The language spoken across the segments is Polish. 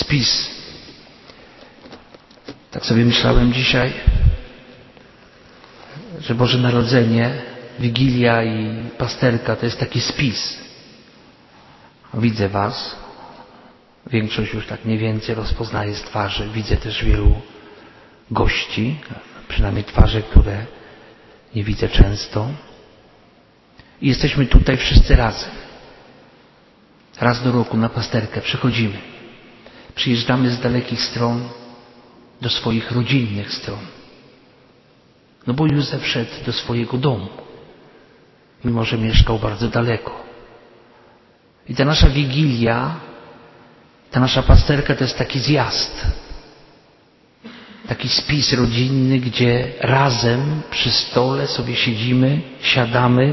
spis. Tak sobie myślałem dzisiaj, że Boże Narodzenie, Wigilia i pasterka to jest taki spis. Widzę was. Większość już tak mniej więcej rozpoznaje z twarzy. Widzę też wielu gości, przynajmniej twarze, które nie widzę często. I jesteśmy tutaj wszyscy razem. Raz do roku na pasterkę przychodzimy. Przyjeżdżamy z dalekich stron do swoich rodzinnych stron. No bo Józef szedł do swojego domu, mimo że mieszkał bardzo daleko. I ta nasza Wigilia, ta nasza pasterka to jest taki zjazd. Taki spis rodzinny, gdzie razem przy stole sobie siadamy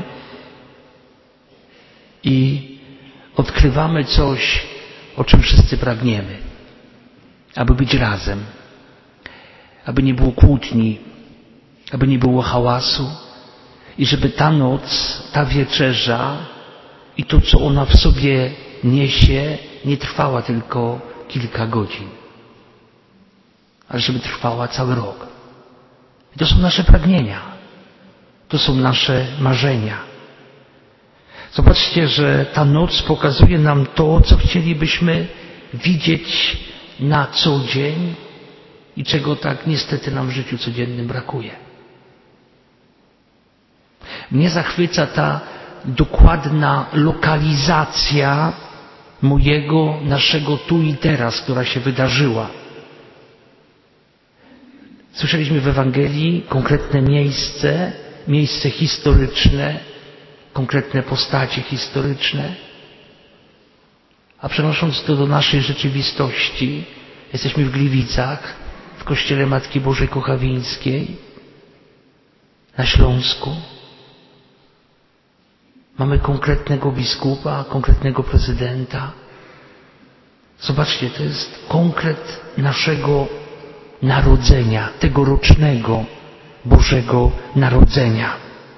i odkrywamy coś, o czym wszyscy pragniemy. Aby być razem. Aby nie było kłótni, aby nie było hałasu i żeby ta noc, ta wieczerza i to, co ona w sobie niesie, nie trwała tylko kilka godzin, ale żeby trwała cały rok. I to są nasze pragnienia. To są nasze marzenia. Zobaczcie, że ta noc pokazuje nam to, co chcielibyśmy widzieć na co dzień i czego tak niestety nam w życiu codziennym brakuje. Mnie zachwyca ta dokładna lokalizacja naszego tu i teraz, która się wydarzyła. Słyszeliśmy w Ewangelii konkretne miejsce historyczne, konkretne postacie historyczne, a przenosząc to do naszej rzeczywistości, jesteśmy w Gliwicach, w kościele Matki Bożej Kochawińskiej, na Śląsku. Mamy konkretnego biskupa, konkretnego prezydenta. Zobaczcie, to jest konkret naszego narodzenia, tegorocznego Bożego Narodzenia.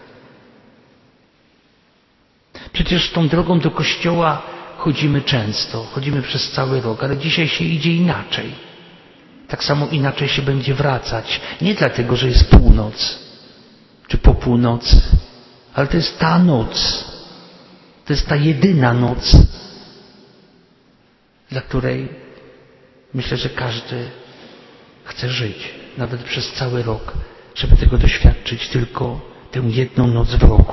Przecież tą drogą do kościoła chodzimy często, chodzimy przez cały rok, ale dzisiaj się idzie inaczej. Tak samo inaczej się będzie wracać. Nie dlatego, że jest północ, czy po północy, ale to jest ta noc. To jest ta jedyna noc, dla której myślę, że każdy chce żyć, nawet przez cały rok, żeby tego doświadczyć tylko tę jedną noc w roku.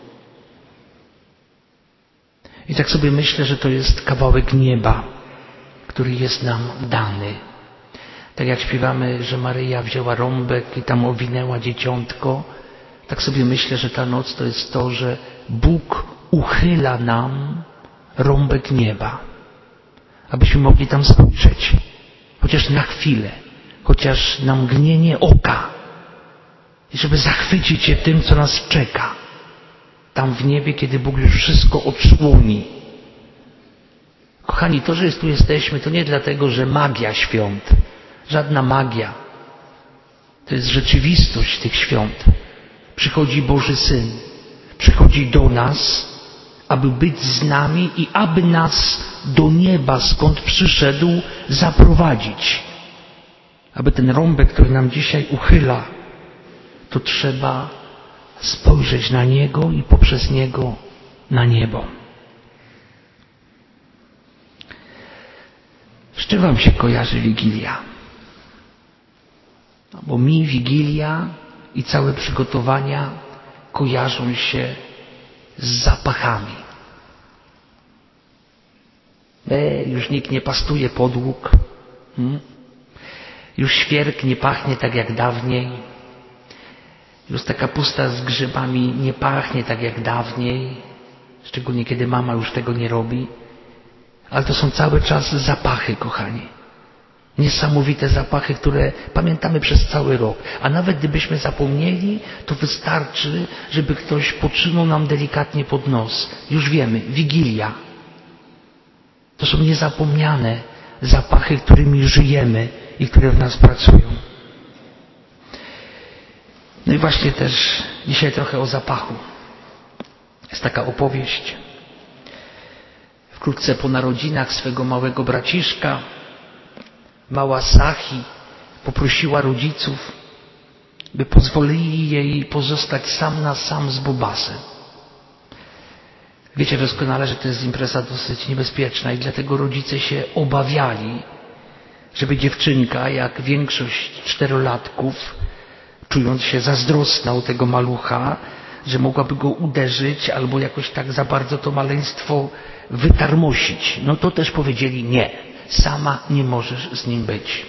I tak sobie myślę, że to jest kawałek nieba, który jest nam dany. Tak jak śpiewamy, że Maryja wzięła rąbek i tam owinęła dzieciątko, tak sobie myślę, że ta noc to jest to, że Bóg uchyla nam rąbek nieba, abyśmy mogli tam spojrzeć, chociaż na chwilę, chociaż na mgnienie oka i żeby zachwycić się tym, co nas czeka tam w niebie, kiedy Bóg już wszystko odsłoni. Kochani, to, że tu jesteśmy, to nie dlatego, że magia świąt, żadna magia. To jest rzeczywistość tych świąt. Przychodzi Boży Syn, przychodzi do nas, aby być z nami i aby nas do nieba, skąd przyszedł, zaprowadzić. Aby ten rąbek, który nam dzisiaj uchyla, to trzeba spojrzeć na Niego i poprzez Niego na niebo. Z czym wam się kojarzy Wigilia? No, bo mi Wigilia i całe przygotowania kojarzą się z zapachami. Już nikt nie pastuje podłóg. Już świerk nie pachnie tak jak dawniej. Już ta kapusta z grzybami nie pachnie tak jak dawniej. Szczególnie kiedy mama już tego nie robi. Ale to są cały czas zapachy, kochani. Niesamowite zapachy, które pamiętamy przez cały rok. A nawet gdybyśmy zapomnieli, to wystarczy, żeby ktoś podtrzymał nam delikatnie pod nos. Już wiemy, Wigilia. To są niezapomniane zapachy, którymi żyjemy i które w nas pracują. No i właśnie też dzisiaj trochę o zapachu. Jest taka opowieść. Wkrótce po narodzinach swego małego braciszka mała Sachi poprosiła rodziców, by pozwolili jej pozostać sam na sam z Bobasem. Wiecie doskonale, że to jest impreza dosyć niebezpieczna i dlatego rodzice się obawiali, żeby dziewczynka, jak większość czterolatków, czując się zazdrosna o tego malucha, że mogłaby go uderzyć albo jakoś tak za bardzo to maleństwo wytarmosić. No to też powiedzieli nie, sama nie możesz z nim być.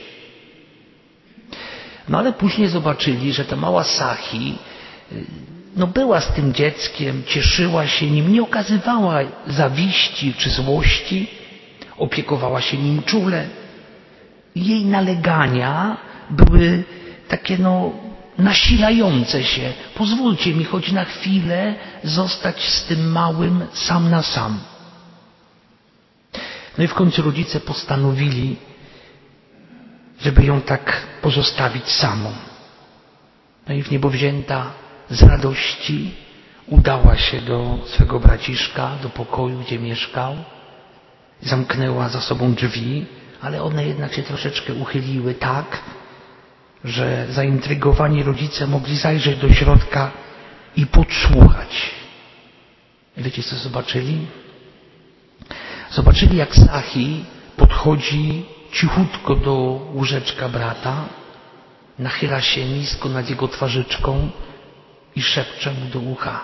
No ale później zobaczyli, że ta mała Sachi była z tym dzieckiem, cieszyła się nim, nie okazywała zawiści czy złości, opiekowała się nim czule. Jej nalegania były takie nasilające się. Pozwólcie mi choć na chwilę zostać z tym małym sam na sam. No i w końcu rodzice postanowili, żeby ją tak pozostawić samą. No i w niebo wzięta z radości udała się do swego braciszka, do pokoju, gdzie mieszkał. Zamknęła za sobą drzwi, ale one jednak się troszeczkę uchyliły tak, że zaintrygowani rodzice mogli zajrzeć do środka i podsłuchać. Wiecie, co zobaczyli? Zobaczyli, jak Sachi podchodzi cichutko do łóżeczka brata, nachyla się nisko nad jego twarzyczką i szepcze mu do ucha: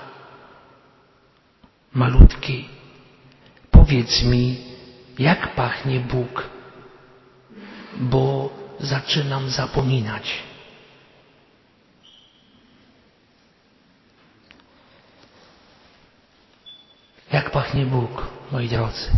malutki, powiedz mi, jak pachnie Bóg, bo zaczynam zapominać. Jak pachnie Bóg, moi drodzy?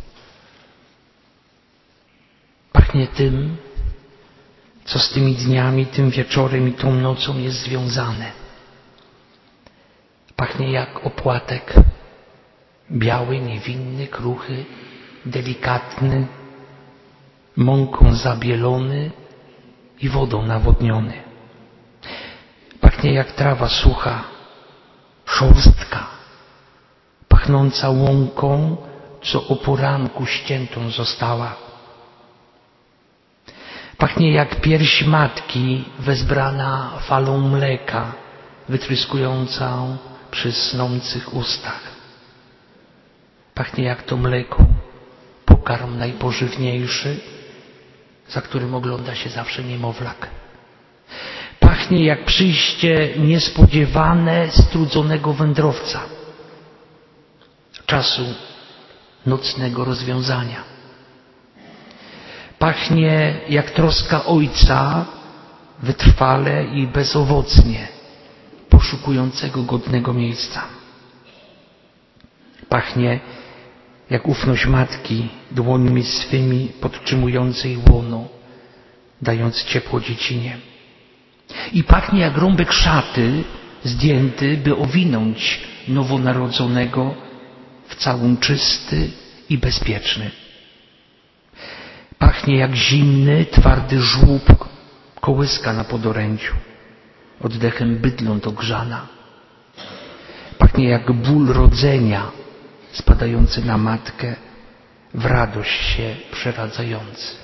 Pachnie tym, co z tymi dniami, tym wieczorem i tą nocą jest związane. Pachnie jak opłatek, biały, niewinny, kruchy, delikatny, mąką zabielony i wodą nawodniony. Pachnie jak trawa sucha, szorstka, pachnąca łąką, co o poranku ściętą została. Pachnie jak pierś matki wezbrana falą mleka, wytryskującą przy snących ustach. Pachnie jak to mleko, pokarm najpożywniejszy, za którym ogląda się zawsze niemowlak. Pachnie jak przyjście niespodziewane strudzonego wędrowca, czasu nocnego rozwiązania. Pachnie jak troska ojca wytrwale i bezowocnie poszukującego godnego miejsca. Pachnie jak ufność matki dłońmi swymi podtrzymującej łono, dając ciepło dziecinie. I pachnie jak rąbek szaty zdjęty, by owinąć nowonarodzonego w całun czysty i bezpieczny. Pachnie jak zimny, twardy żłób kołyska na podorędziu, oddechem bydląt ogrzana. Pachnie jak ból rodzenia spadający na matkę, w radość się przeradzający.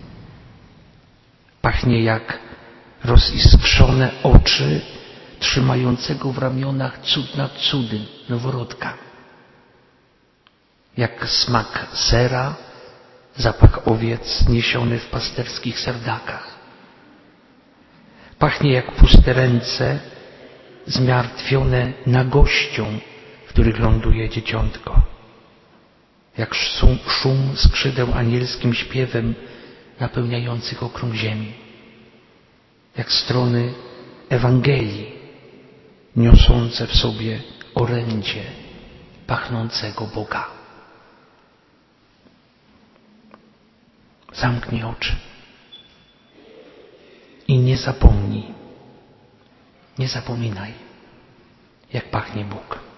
Pachnie jak roziskrzone oczy trzymającego w ramionach cud nad cudy noworodka. Jak smak sera, zapach owiec niesiony w pasterskich serdakach. Pachnie jak puste ręce zmiartwione nagością, w których ląduje dzieciątko. Jak szum skrzydeł anielskim śpiewem napełniających okrąg ziemi. Jak strony Ewangelii niosące w sobie orędzie pachnącego Boga. Zamknij oczy i nie zapomnij, nie zapominaj, jak pachnie Bóg.